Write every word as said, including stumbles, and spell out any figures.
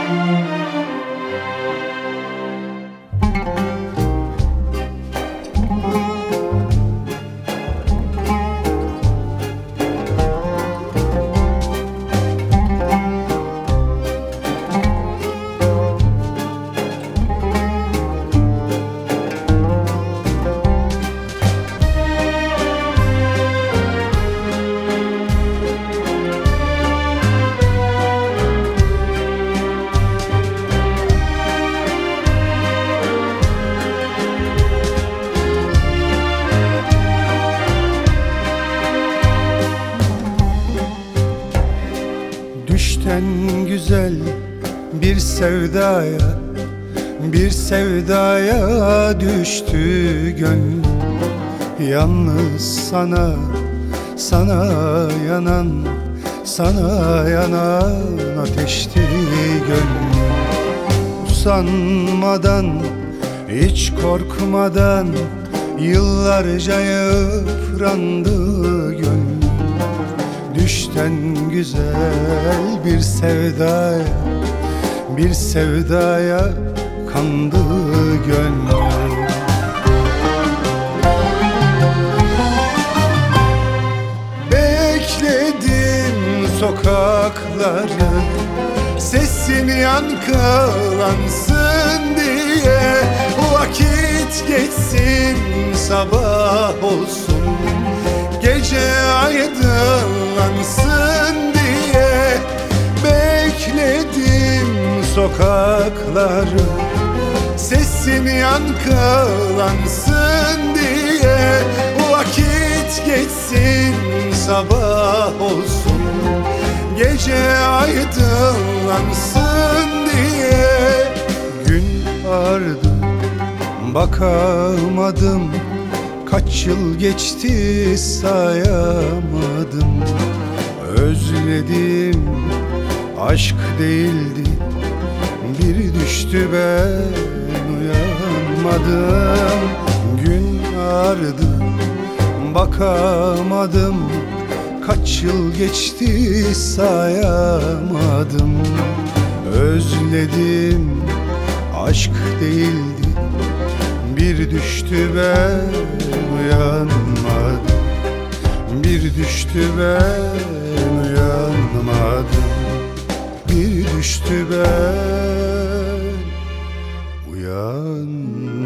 Düşten güzel bir sevdaya, bir sevdaya düştü gönlüm. Yalnız sana, sana yanan, sana yanan ateşti gönlüm. Usanmadan, hiç korkmadan yıllarca yıprandı gönlüm. Düşten güzel bir sevdaya, bir sevdaya kandı gönlüm. Bekledim sokakları, sesin yankılansın diye. Vakit geçsin, sabah olsun, gece aydınlansın diye. Bekledim sokakları, sesin yankılansın diye. Vakit geçsin, sabah olsun, gece aydınlansın diye. Gün ardı, bakamadım, kaç yıl geçti sayamadım. Özledim, aşk değildi, bir düştü ben uyanmadım. Gün ardı, bakamadım, kaç yıl geçti sayamadım. Özledim, aşk değildi, bir düştü ben uyanmadım. Bir düştü ben uyanmadım. Bir düştü ben uyanmadım.